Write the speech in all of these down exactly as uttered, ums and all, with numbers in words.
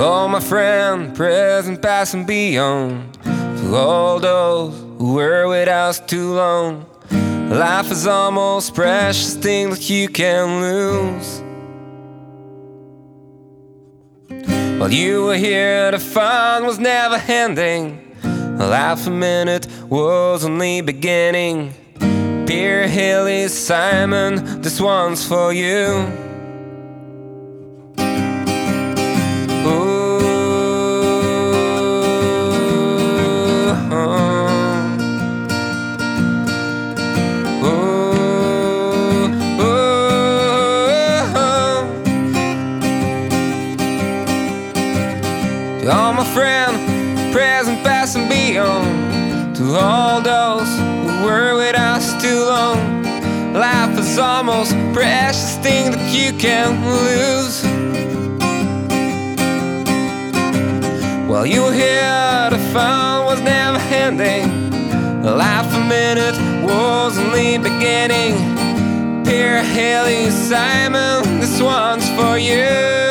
To all my friends, present, past, and beyond. To all those who were with us too long. Life is almost precious thing that you can lose. While you were here, the fun was never ending. Life a minute was only beginning. Dear Haley, Simon, this one's for you. Ooh. To all my friends, present, past, and beyond. To all those who were with us too long. Life is almost precious thing that you can lose. While you were here, the fun was never ending. Life a minute was only beginning. Dear Haley, Simon, this one's for you.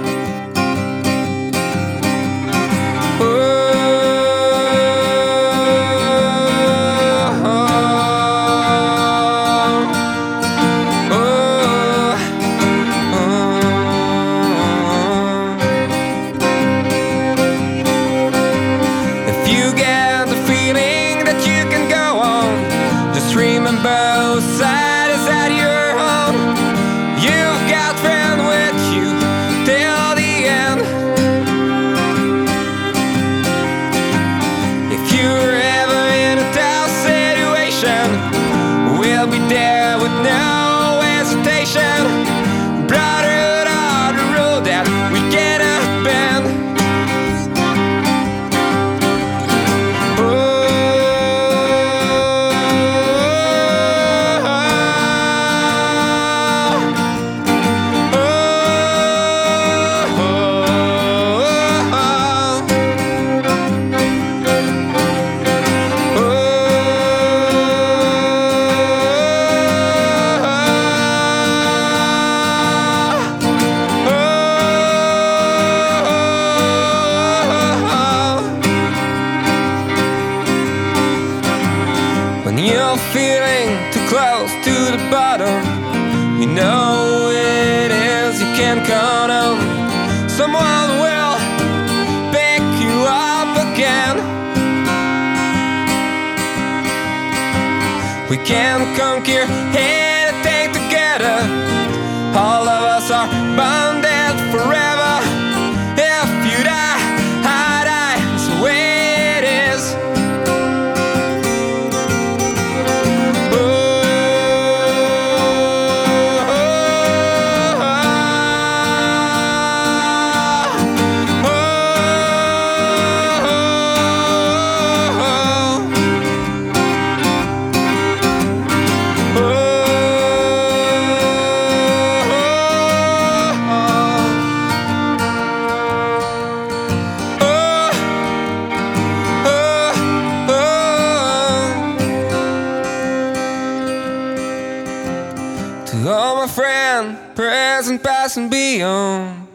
Remember, side is at your home. You've got friends with you till the end. If you're ever in a tough situation, we'll be there with no hesitation. Brotherhood on the road that we cannot bend. When you're feeling too close to the bottom, you know it is you can count on. Someone will pick you up again. We can conquer anything together. All of us are bonded forever. If you die, I die. It's the way it is. To all my friends, present, past, and beyond.